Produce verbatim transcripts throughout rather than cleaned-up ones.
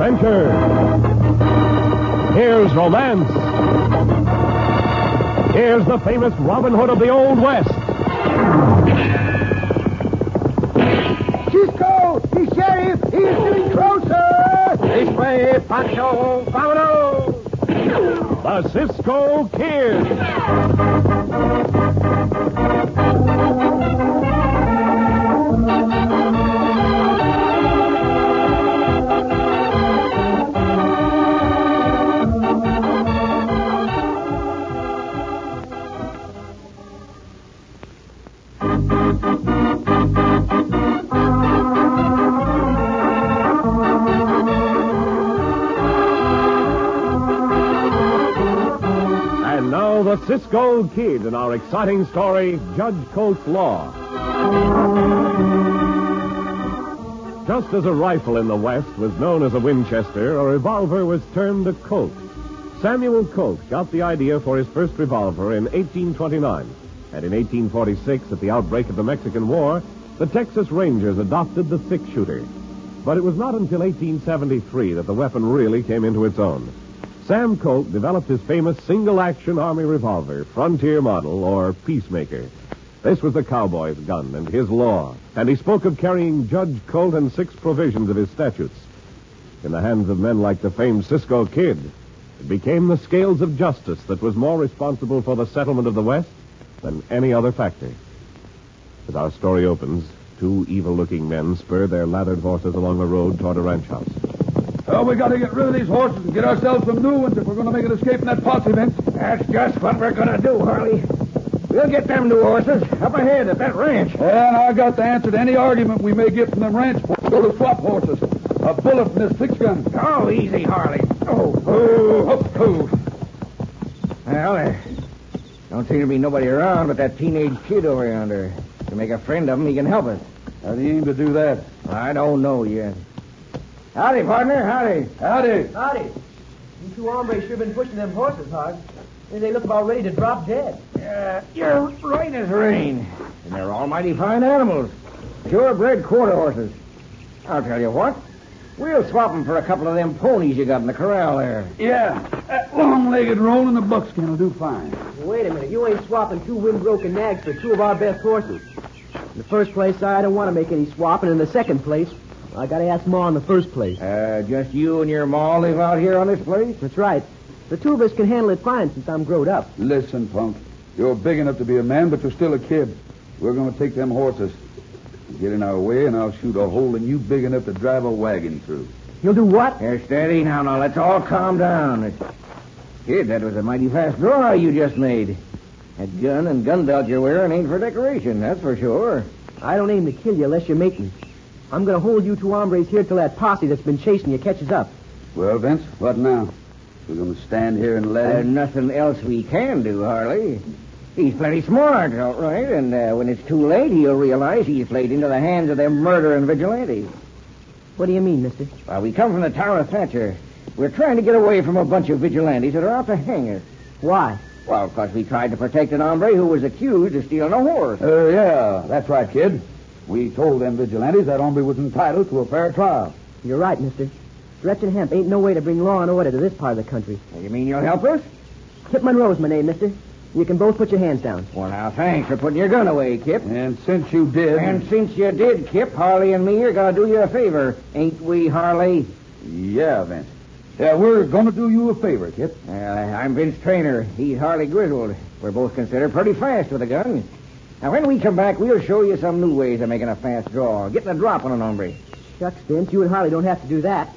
adventure. Here's romance. Here's the famous Robin Hood of the Old West. Cisco, the sheriff, he is getting closer. This way, Pancho, vámonos. The Cisco Kid. The Cisco Kid in our exciting story, Judge Colt's Law. Just as a rifle in the West was known as a Winchester, a revolver was termed a Colt. Samuel Colt got the idea for his first revolver in eighteen twenty-nine. And in eighteen forty-six, at the outbreak of the Mexican War, the Texas Rangers adopted the six-shooter. But it was not until eighteen seventy-three that the weapon really came into its own. Sam Colt developed his famous single-action Army revolver, Frontier model, or Peacemaker. This was the cowboy's gun and his law, and he spoke of carrying Judge Colt and six provisions of his statutes. In the hands of men like the famed Cisco Kid, it became the scales of justice that was more responsible for the settlement of the West than any other factor. As our story opens, two evil-looking men spur their lathered horses along the road toward a ranch house. Oh, we got to get rid of these horses and get ourselves some new ones if we're going to make an escape in that posse, Vince. That's just what we're going to do, Harley. We'll get them new horses up ahead at that ranch. And I got the answer to any argument we may get from them ranch folks. Go to swap horses. A bullet from this six-gun. Oh, easy, Harley. Oh, oh, oh, oh. Well, there don't seem to be nobody around but that teenage kid over yonder. To make a friend of him, he can help us. How do you aim to do that? I don't know yet. Howdy, partner. Howdy. Howdy. Howdy. You two hombres sure been pushing them horses hard. They look about ready to drop dead. Uh, you're right as rain. And they're almighty fine animals. Purebred quarter horses. I'll tell you what. We'll swap them for a couple of them ponies you got in the corral there. Yeah. That long-legged roan and the buckskin will do fine. Wait a minute. You ain't swapping two wind-broken nags for two of our best horses. In the first place, I don't want to make any swapping. In the second place, I got to ask Ma in the first place. Uh, just you and your Ma live out here on this place? That's right. The two of us can handle it fine since I'm growed up. Listen, Punk. You're big enough to be a man, but you're still a kid. We're going to take them horses. Get in our way, and I'll shoot a hole in you big enough to drive a wagon through. You'll do what? Here, steady now. Now, let's all calm down. Kid, that was a mighty fast draw you just made. That gun and gun belt you're wearing ain't for decoration, that's for sure. I don't aim to kill you unless you make me. I'm going to hold you two hombres here till that posse that's been chasing you catches up. Well, Vince, what now? We're going to stand here and let There's him... nothing else we can do, Harley. He's plenty smart, all right, and uh, when it's too late, he'll realize he's played into the hands of them murdering vigilantes. What do you mean, mister? Well, we come from the town of Thatcher. We're trying to get away from a bunch of vigilantes that are out to hang us. Why? Well, because we tried to protect an hombre who was accused of stealing a horse. Uh, yeah, that's right, kid. We told them vigilantes that hombre was entitled to a fair trial. You're right, mister. Stretch and hemp ain't no way to bring law and order to this part of the country. You mean you'll help us? Kip Monroe's my name, mister. You can both put your hands down. Well, now, thanks for putting your gun away, Kip. And since you did... And since you did, Kip, Harley and me are going to do you a favor. Ain't we, Harley? Yeah, Vince. Yeah, we're going to do you a favor, Kip. Uh, I'm Vince Trainer. He's Harley Griswold. We're both considered pretty fast with a gun. Now, when we come back, we'll show you some new ways of making a fast draw, getting a drop on an hombre. Shucks, Vince, you and Harley don't have to do that.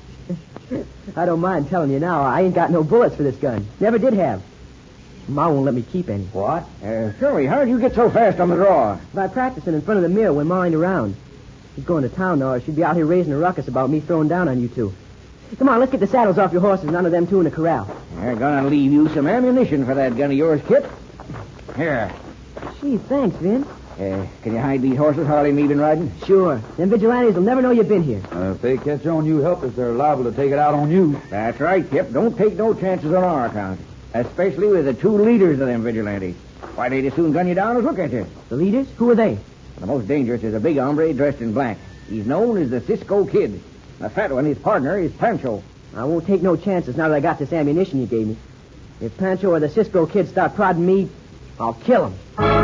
I don't mind telling you now, I ain't got no bullets for this gun. Never did have. Ma won't let me keep any. What? Uh, Shirley, how did you get so fast on the draw? By practicing in front of the mirror when Ma ain't around. She's going to town now, or she'd be out here raising a ruckus about me throwing down on you two. Come on, let's get the saddles off your horses and under them two in the corral. They're going to leave you some ammunition for that gun of yours, Kip. Here. Gee, thanks, Vince. Uh, can you hide these horses Harley and me been riding? Sure. Them vigilantes will never know you've been here. Uh, if they catch on you helpless, they're liable to take it out on you. That's right, Kip. Don't take no chances on our account. Especially with the two leaders of them vigilantes. Why, they'd as soon gun you down as look at you. The leaders? Who are they? The most dangerous is a big hombre dressed in black. He's known as the Cisco Kid. The fat one, his partner, is Pancho. I won't take no chances now that I got this ammunition you gave me. If Pancho or the Cisco kid start prodding me, I'll kill him.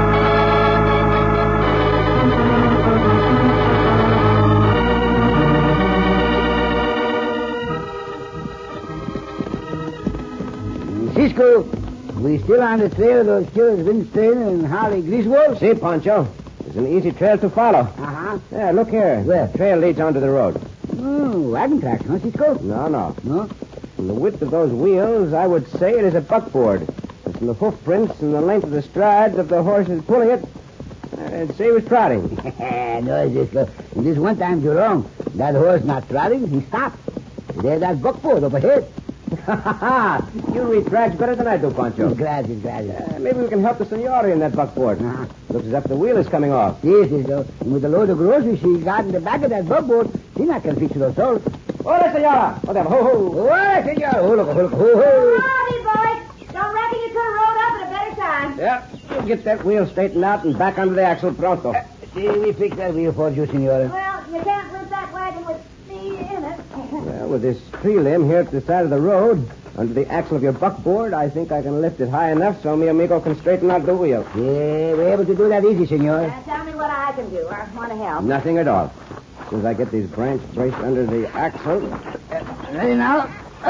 Cisco, we still on the trail of those killers Winstein and Harley Griswold? See, Pancho. It's an easy trail to follow. Uh-huh. Yeah, look here. Where? The trail leads onto the road. Oh, wagon tracks, huh, Cisco? No, no. No? From the width of those wheels, I would say it is a buckboard. And from the hoof prints and the length of the strides of the horses pulling it, I'd say it was trotting. No, Cisco. This one time you're wrong. That horse not trotting, he stopped. There's that buckboard up ahead. You read tracks better than I do, Pancho. Gracias, gracias. Uh, maybe we can help the senora in that buckboard. Uh-huh. Looks as if the wheel is coming off. Yes, Cisco. And with the load of groceries she got in the back of that buckboard, she not can fix it herself. Hola, senora. Oh, ho, ho. Hola, senor. Ho, look, ho, look, ho, ho. Howdy, boys. Don't reckon you could have rolled up at a better time. Yeah, we'll get that wheel straightened out and back under the axle pronto. Uh, see, we fixed that wheel for you, senora. Well, you can't lift that wagon with me in it. Well, with this tree limb here at the side of the road, under the axle of your buckboard, I think I can lift it high enough so mi amigo can straighten out the wheel. Yeah, we're able to do that easy, senor. Uh, tell me what I can do. I want to help. Nothing at all. As soon as I get these branches braced under the axle. Ready now?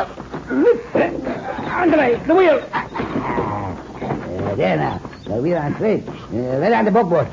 Andre, the wheel! Uh, there now. The wheel on straight. Uh, right on the buckboard.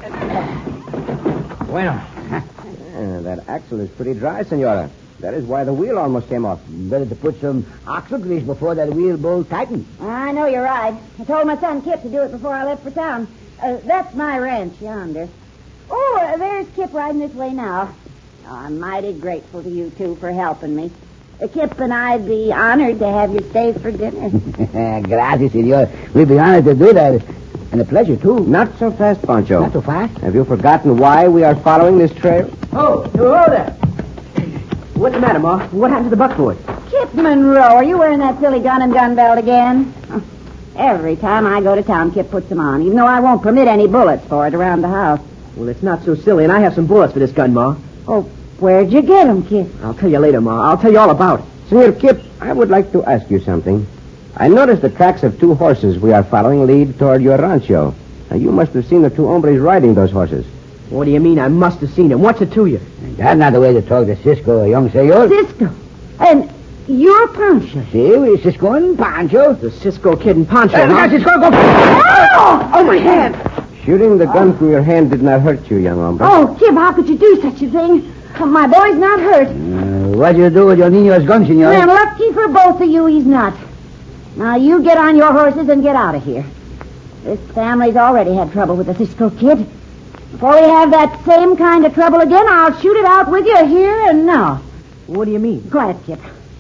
Bueno. Uh, that axle is pretty dry, senora. That is why the wheel almost came off. Better to put some axle grease before that wheel bolt tightens. I know you're right. I told my son Kip to do it before I left for town. Uh, that's my ranch yonder. Oh, uh, there's Kip riding this way now. Oh, I'm mighty grateful to you two for helping me. Uh, Kip and I'd be honored to have you stay for dinner. Gracias, senor. We'd be honored to do that. And a pleasure, too. Not so fast, Pancho. Not so fast? Have you forgotten why we are following this trail? Oh, hello there. What's the matter, Ma? What happened to the buckboard? Kip Monroe, are you wearing that silly gun and gun belt again? Oh, every time I go to town, Kip puts them on, even though I won't permit any bullets for it around the house. Well, it's not so silly, and I have some bullets for this gun, Ma. Oh, where'd you get them, Kip? I'll tell you later, Ma. I'll tell you all about it. Senor Kip, I would like to ask you something. I noticed the tracks of two horses we are following lead toward your rancho. Now, you must have seen the two hombres riding those horses. What do you mean? I must have seen him. What's it to you? That's not the way to talk to Cisco, young senor. Cisco. And you're Pancho. See, we Cisco and Pancho. The Cisco kid and Pancho, Hey, huh? Cisco, go. Oh! Oh, my hand! Shooting the gun from your hand did not hurt you, young hombre. Oh, Kip, how could you do such a thing? Oh, my boy's not hurt. Uh, what do you do with your niño's gun, senor? Well, lucky for both of you, he's not. Now, you get on your horses and get out of here. This family's already had trouble with the Cisco kid. Before we have that same kind of trouble again, I'll shoot it out with you here and now. What do you mean? Quiet, Kip.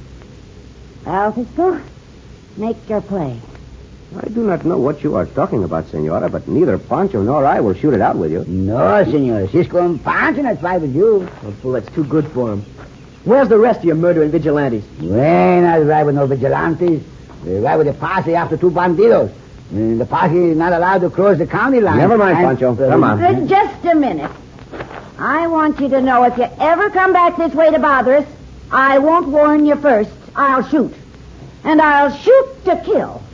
Well, Cisco, make your play. I do not know what you are talking about, senora, but neither Pancho nor I will shoot it out with you. No, senor. Cisco and Pancho not fight with you. Oh, well, that's too good for him. Where's the rest of your murdering vigilantes? We ain't not ride with no vigilantes. We ride with the posse after two bandidos. And the posse is not allowed to cross the county line. Never mind, And- Pancho. Come on. Uh, just a minute. I want you to know if you ever come back this way to bother us, I won't warn you first. I'll shoot. And I'll shoot to kill.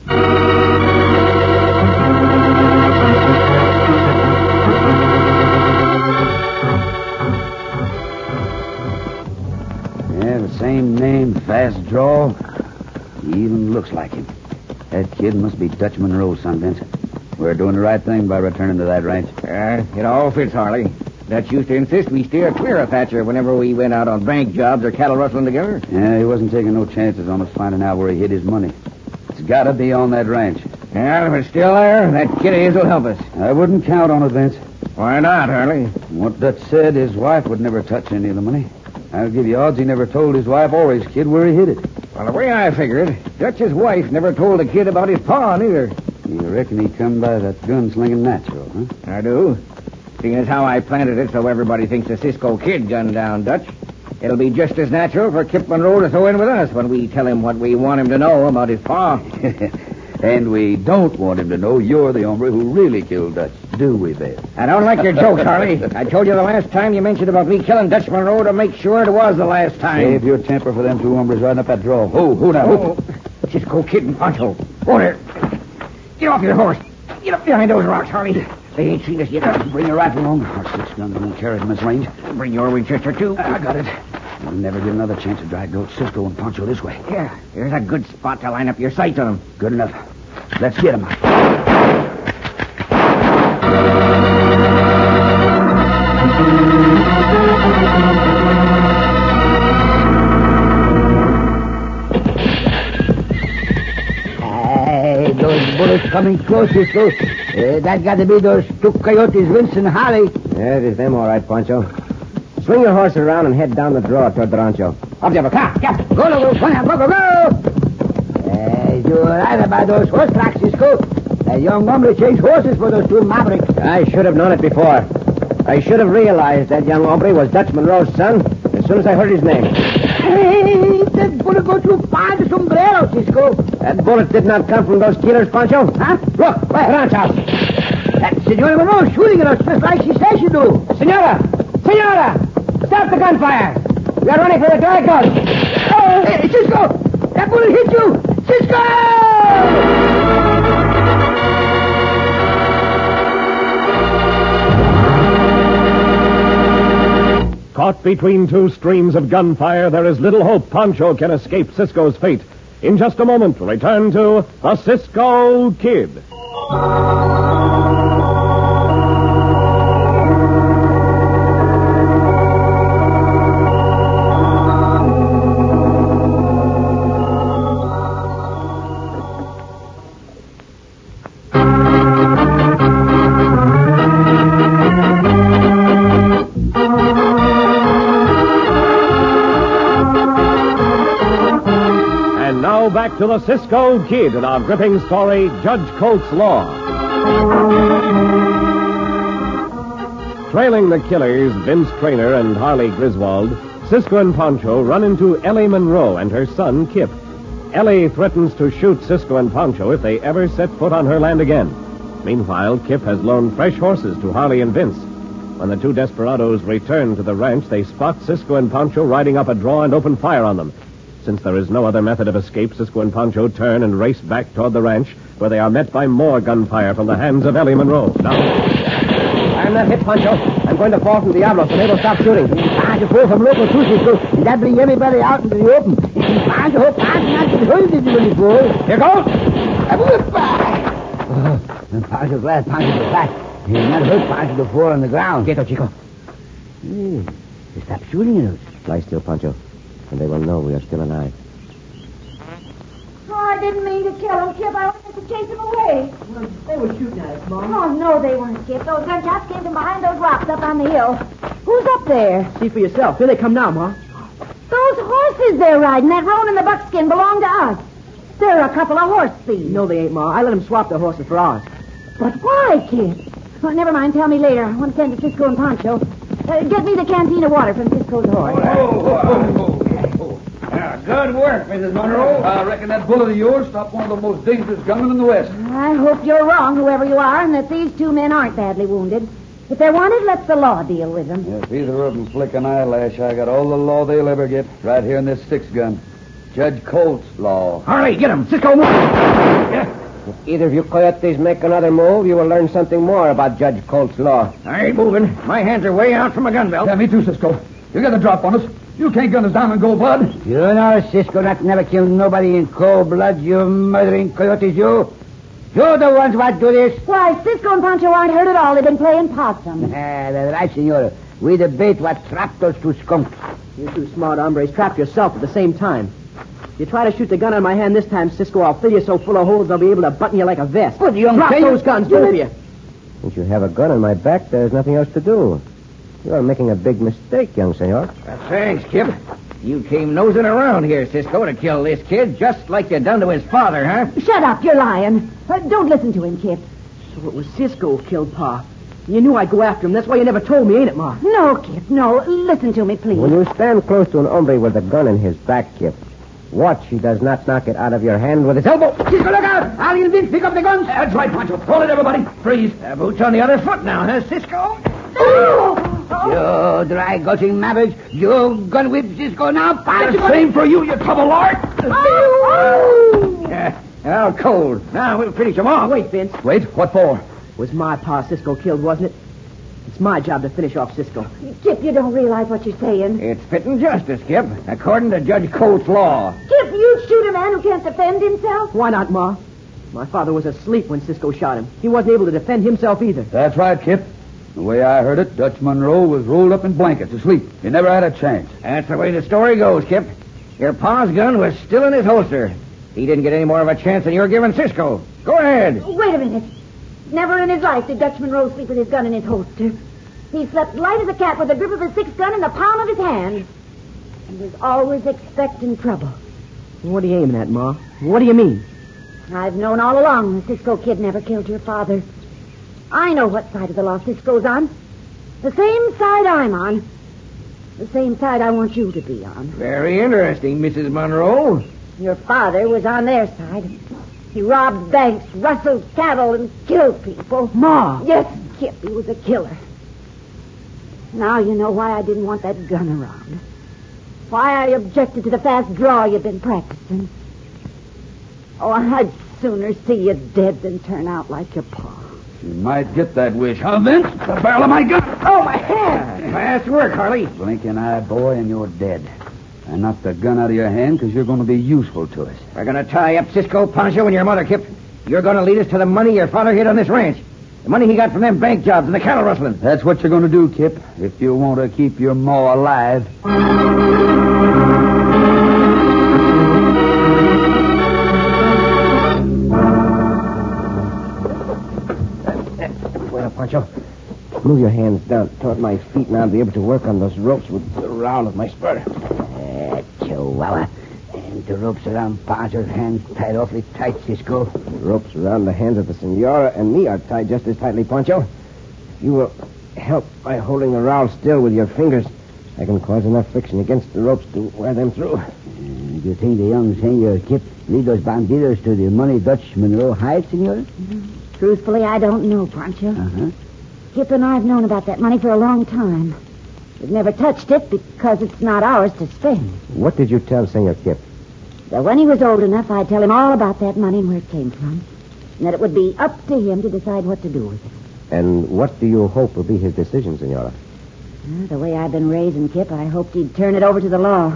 Yeah, the same name, fast draw. He even looks like him. That kid must be Dutch Monroe, son, Vincent. We're doing the right thing by returning to that ranch. Uh, it all fits, Harley. Dutch used to insist we steer clear of Thatcher whenever we went out on bank jobs or cattle rustling together. Yeah, he wasn't taking no chances on us finding out where he hid his money. It's got to be on that ranch. Yeah, if it's still there, that kid of his will help us. I wouldn't count on it, Vince. Why not, Harley? What Dutch said, his wife would never touch any of the money. I'll give you odds he never told his wife or his kid where he hid it. Well, the way I figure it, Dutch's wife never told the kid about his paw, neither. You reckon he come by that gun-slinging natural, huh? I do. Seeing as how I planted it so everybody thinks the Cisco kid gunned down Dutch, it'll be just as natural for Kip Monroe to throw in with us when we tell him what we want him to know about his paw. And we don't want him to know you're the hombre who really killed Dutch. do we, Bill? I don't like your jokes, Harley. I told you the last time you mentioned about me killing Dutch Monroe to make sure it was the last time. Save your temper for them two hombres riding up that draw. Who? Who now? Oh, Cisco, Kid, and Pancho. Go there. Get off your horse. Get up behind those rocks, Harley. They ain't seen us yet. Bring your rifle along. Our six gun won't carry them as range. Bring your Winchester, too. I got it. We'll never get another chance to drag those Cisco and Pancho this way. Yeah, here's a good spot to line up your sights on them. Good enough. Let's get them. Hey, those bullets coming close, Cisco. Uh, that got to be those two coyotes, Vince and Harley. Yeah, it is them, all right, Pancho. Swing your horse around and head down the draw toward the rancho. Up there, car. Go, go, go, go, go, go, go. Uh, you're right about those horse tracks, Cisco. That young hombre changed horses for those two mavericks. I should have known it before. I should have realized that young hombre was Dutch Monroe's son as soon as I heard his name. Hey, that bullet go too far to sombrero, Cisco. That bullet did not come from those killers, Pancho. Huh? Look, where? Ranch house. That Senora Monroe shooting at us just like she said she do. Senora! Senora! Stop the gunfire! We are running for the dry goods. Oh, hey, Cisco! That bullet hit you! Cisco! Caught between two streams of gunfire, there is little hope Pancho can escape Cisco's fate. In just a moment, we'll return to the Cisco Kid. Back to the Cisco Kid in our gripping story, Judge Colt's Law. Trailing the killers, Vince Trainer and Harley Griswold, Cisco and Pancho run into Ellie Monroe and her son, Kip. Ellie threatens to shoot Cisco and Pancho if they ever set foot on her land again. Meanwhile, Kip has loaned fresh horses to Harley and Vince. When the two desperados return to the ranch, they spot Cisco and Pancho riding up a draw and open fire on them. Since there is no other method of escape, Cisco and Pancho turn and race back toward the ranch, where they are met by more gunfire from the hands of Ellie Monroe. Now, I'm not hit, Pancho. I'm going to fall from Diablo, so they will stop shooting. Trying to fall from local too, Cisco. Did that bring everybody out into the open? If you find the whole party not to hurt did you when you fall? Here goes! I will fly! Oh, Pancho glad Pancho was back. He did not hurt Pancho to fall on the ground. Quieto, Chico. Hey, they stopped shooting at us. Lie still, Pancho, and they will know we are still alive. Oh, I didn't mean to kill him, Kip. I wanted to chase him away. Well, they were shooting at us, Mom. Oh, no, they weren't, Kip. Those gunshots came from behind those rocks up on the hill. Who's up there? See for yourself. Here they come now, Ma. Those horses they're riding, that roan and the buckskin, belong to us. They're a couple of horse thieves. No, they ain't, Ma. I let them swap their horses for ours. But why, Kip? Well, never mind. Tell me later. I want to send to Cisco and Pancho. Uh, get me the canteen of water from Cisco's horse. Oh, oh, oh, oh. Yeah, good work, Missus Monroe. I reckon that bullet of yours stopped one of the most dangerous gunmen in the West. I hope you're wrong, whoever you are, and that these two men aren't badly wounded. If they're wanted, let the law deal with them. If either of them flick an eyelash, I got all the law they'll ever get right here in this six-gun. Judge Colt's law. Harley, get him. Cisco, move. Yeah. If either of you coyotes make another move, you will learn something more about Judge Colt's law. I ain't moving. My hands are way out from a gun belt. Yeah, me too, Cisco. You got a drop on us. You can't gun us down in cold blood. You know, Cisco, not never killed nobody in cold blood, you murdering coyotes, you. You're the ones what do this. Why, Cisco and Pancho aren't hurt at all. They've been playing possum. Ah, that's right, senor. We the bait what trapped those two skunks. You two smart hombres trapped yourself at the same time. If you try to shoot the gun on my hand this time, Cisco, I'll fill you so full of holes I'll be able to button you like a vest. But young Drop fellow- those guns, both of you. Since you have a gun on my back, there's nothing else to do. You are making a big mistake, young senor. Uh, thanks, Kip. You came nosing around here, Cisco, to kill this kid, just like you done to his father, huh? Shut up, you're lying. Uh, don't listen to him, Kip. So it was Cisco who killed Pa. You knew I'd go after him. That's why you never told me, ain't it, Ma? No, Kip, no. Listen to me, please. When you stand close to an hombre with a gun in his back, Kip, Watch he does not knock it out of your hand with his elbow. Cisco, look out! Ali and Vince, pick up the guns. That's right, Pancho. Hold it, everybody. Freeze. Uh, boots on the other foot now, huh, Cisco? You dry gushing mavericks. You gun whip Cisco now. The same for you, you trouble lord. Oh! Yeah, well, cold. Now we'll finish them off. Wait, Vince. Wait, what for? It was my pa Cisco killed, wasn't it? It's my job to finish off Cisco. Kip, you don't realize what you're saying. It's fitting justice, Kip, according to Judge Colt's law. Kip, you shoot a man who can't defend himself? Why not, Ma? My father was asleep when Cisco shot him. He wasn't able to defend himself either. That's right, Kip. The way I heard it, Dutch Monroe was rolled up in blankets, asleep. He never had a chance. That's the way the story goes, Kip. Your pa's gun was still in his holster. He didn't get any more of a chance than you're giving Cisco. Go ahead. Wait a minute. Never in his life did Dutch Monroe sleep with his gun in his holster. He slept light as a cat with the grip of his six gun in the palm of his hand. He was always expecting trouble. What are you aiming at, Ma? What do you mean? I've known all along the Cisco kid never killed your father. I know what side of the law Cisco's on. The same side I'm on. The same side I want you to be on. Very interesting, Missus Monroe. Your father was on their side. He robbed banks, rustled cattle, and killed people. Ma! Yes, Kip, he was a killer. Now you know why I didn't want that gun around. Why I objected to the fast draw you've been practicing. Oh, I'd sooner see you dead than turn out like your pa. You might get that wish, huh, Vince? The barrel of my gun. Oh, my hand! Fast work, Harley. Blinking eye, boy, and you're dead. I knocked the gun out of your hand because you're going to be useful to us. We're going to tie up Cisco, Pancho, and your mother, Kip. You're going to lead us to the money your father hid on this ranch. The money he got from them bank jobs and the cattle rustling. That's what you're going to do, Kip, if you want to keep your ma alive. Well, Pancho, move your hands down toward my feet, and I'll be able to work on those ropes with the round of my spur. Uh, Chihuahua. And the ropes around Pancho's hands tied awfully tight, Cisco. The ropes around the hands of the senora and me are tied just as tightly, Pancho. If you will help by holding the rowel still with your fingers, I can cause enough friction against the ropes to wear them through. Uh, do you think the young senor Kip lead those bandidos to the money Dutch Monroe hide, senor? Truthfully, I don't know, Pancho. Uh-huh. Kip and I have known about that money for a long time. We've never touched it because it's not ours to spend. What did you tell Senor Kip? That when he was old enough, I'd tell him all about that money and where it came from. And that it would be up to him to decide what to do with it. And what do you hope will be his decision, Senora? Well, the way I've been raising Kip, I hoped he'd turn it over to the law.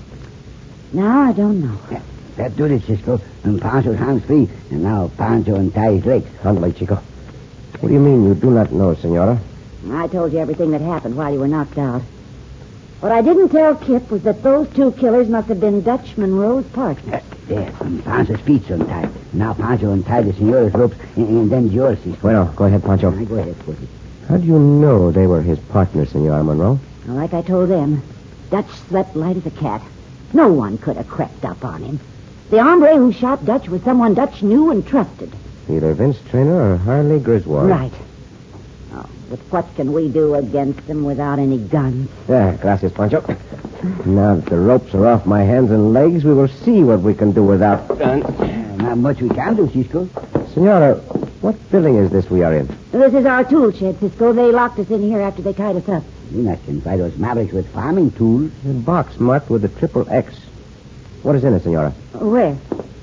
Now, I don't know. Yeah, that do it, Cisco. And Pancho's hands free. And now Pancho untie his legs. Handle, Chico. What do you mean you do not know, Senora? I told you everything that happened while you were knocked out. What I didn't tell Kip was that those two killers must have been Dutch Monroe's partners. Uh, there, and Pancho's feet's untied. Now Pancho untied the senor's ropes, and, and then yours, Cisco. Well, go ahead, Pancho. Right, go ahead, Porky. How do you know they were his partners, Senora Monroe? Well, like I told them, Dutch slept light as a cat. No one could have crept up on him. The hombre who shot Dutch was someone Dutch knew and trusted. Either Vince Traynor or Harley Griswold. Right. Oh, but what can we do against them without any guns? Yeah, gracias, Pancho. Now that the ropes are off my hands and legs, we will see what we can do without guns. Uh, not much we can do, Cisco. Senora, what building is this we are in? This is our tool shed, Cisco. They locked us in here after they tied us up. You're not sent by those mavericks with farming tools. A box marked with a triple X. What is in it, Senora? Where?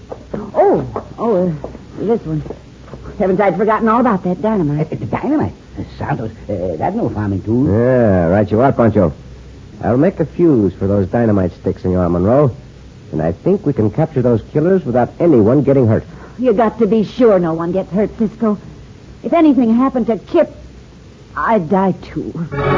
Oh, oh, uh, this one. Haven't I forgotten all about that dynamite? Uh, the dynamite. Uh, Santos, uh, that's no farming tool. Yeah, right you are, Pancho. I'll make a fuse for those dynamite sticks, Senora Monroe. And I think we can capture those killers without anyone getting hurt. You got to be sure no one gets hurt, Cisco. If anything happened to Kip, I'd die too.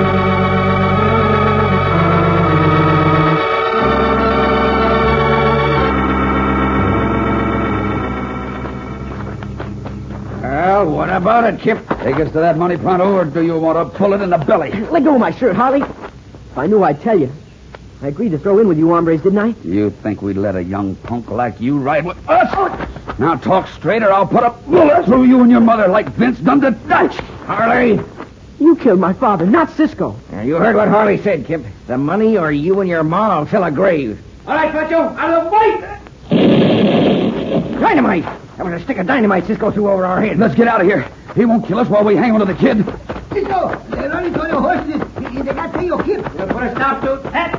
Well, what about it, Kip? Take us to that money pronto, or do you want to pull it in the belly? Let go of my shirt, Harley. If I knew, I'd tell you. I agreed to throw in with you hombres, didn't I? You think we'd let a young punk like you ride with us? Now talk straight, or I'll put a bullet through you and your mother like Vince done to Dutch. Harley! You killed my father, not Cisco. Now, you heard what Harley said, Kip. The money or you and your ma will fill a grave. All right, Pancho, out of the way! Dynamite! That was a stick of dynamite Cisco threw over our heads. Let's get out of here. He won't kill us while we hang on to the kid. Cisco, they're running on your horses. They got Senor Kip. We'll put a stop to that.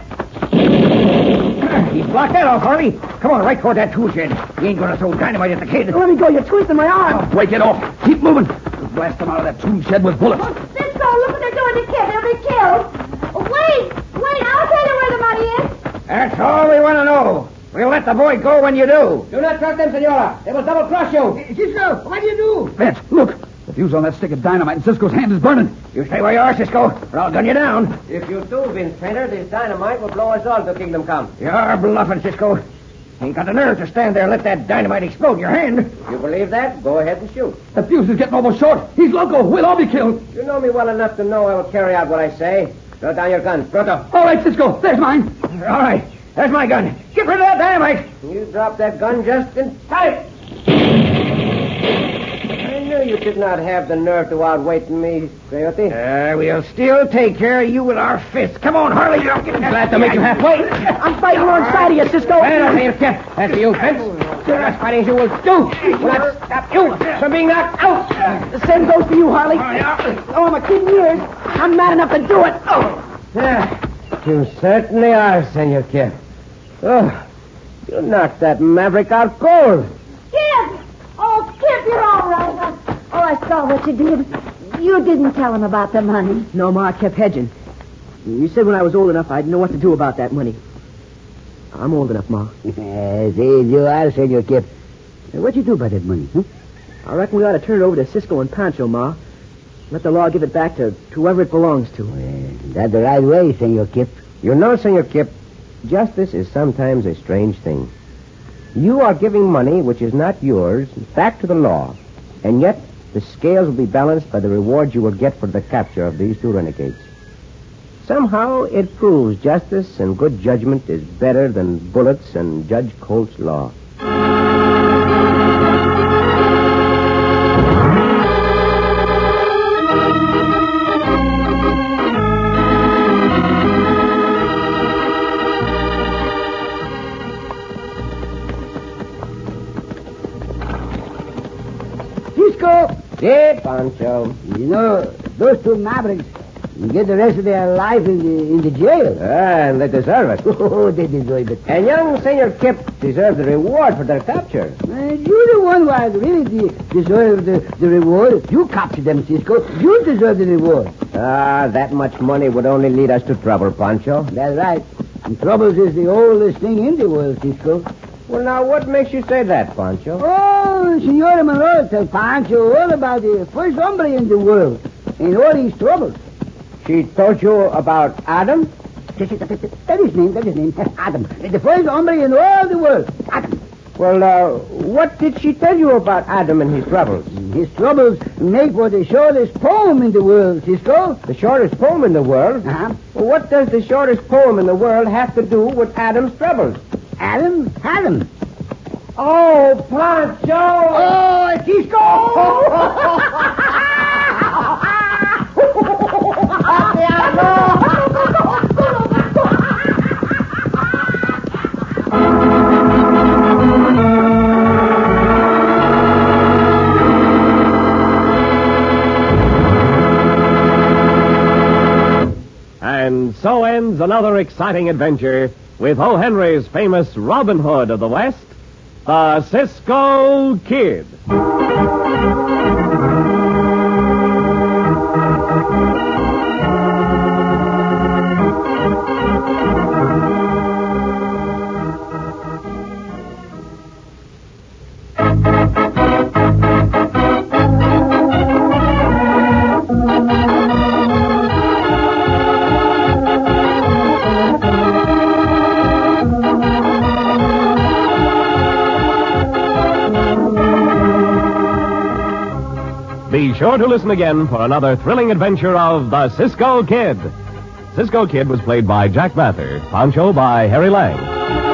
He's blocked that off, Harley. Come on, right toward that tool shed. He ain't gonna throw dynamite at the kid. Let me go. You're twisting my arm. Break it off. Keep moving. We'll blast them out of that tool shed with bullets. Cisco, look what they're doing to Kip. He'll be killed. Oh, wait, wait, I'll tell you where the money is. That's all we want to know. We'll let the boy go when you do. Do not trust them, Senora. They will double-cross you. Cisco, what do you do? Vance, look. The fuse on that stick of dynamite in Cisco's hand is burning. You stay where you are, Cisco, or I'll gun you down. If you do, Vince Painter, this dynamite will blow us all to Kingdom Come. You're bluffing, Cisco. Ain't got the nerve to stand there and let that dynamite explode in your hand. You believe that? Go ahead and shoot. The fuse is getting almost short. He's loco. We'll all be killed. You know me well enough to know I will carry out what I say. Throw down your gun. Pronto. All right, Cisco. There's mine. All right. There's my gun. Get rid of that dynamite. You dropped that gun just in time. I knew you did not have the nerve to outweight me, Coyote. Uh, we'll still take care of you with our fists. Come on, Harley. You'll get glad to make you halfway. I'm fighting alongside of you, Cisco. Well, here, Kip. That's you, Vince. That's fighting as you will do. Will not stop you from being knocked out. The same goes for you, Harley. Oh, I'm a kid in years. I'm mad enough to do it. Oh. Yeah, you certainly are, Senor Kip. Oh, you knocked that maverick out cold. Kip! Oh, Kip, you're all right. Oh, I saw what you did. You didn't tell him about the money. No, Ma, I kept hedging. You said when I was old enough, I'd know what to do about that money. I'm old enough, Ma. Yes, you are, Senor Kip. What'd you do about that money, huh? I reckon we ought to turn it over to Cisco and Pancho, Ma. Let the law give it back to, to whoever it belongs to. Well, that's the right way, Senor Kip. You know, Senor Kip, justice is sometimes a strange thing. You are giving money which is not yours back to the law, and yet the scales will be balanced by the reward you will get for the capture of these two renegades. Somehow it proves justice and good judgment is better than bullets and Judge Colt's law. Cisco! Hey, Pancho. You know, those two mavericks get the rest of their life in the, in the jail. Ah, and they deserve it. Oh, they deserve it. And young Senor Kip deserves the reward for their capture. Uh, you're the one who has really de- deserve the, the reward. You captured them, Cisco. You deserve the reward. Ah, that much money would only lead us to trouble, Pancho. That's right. And troubles is the oldest thing in the world, Cisco. Well, now, what makes you say that, Pancho? Oh, Senora Monroe tell Pancho all about the first hombre in the world and all his troubles. She told you about Adam? That is his name, that is his name. Adam. The first hombre in all the world. Adam. Well, uh, what did she tell you about Adam and his troubles? His troubles make for the shortest poem in the world, Cisco. The shortest poem in the world? Uh-huh. Well, what does the shortest poem in the world have to do with Adam's troubles? Adam? Adam. Oh, Pancho! Oh, Cisco! And so ends another exciting adventure with O. Henry's famous Robin Hood of the West, the Cisco Kid. Be sure to listen again for another thrilling adventure of the Cisco Kid. Cisco Kid was played by Jack Mather, Pancho by Harry Lang.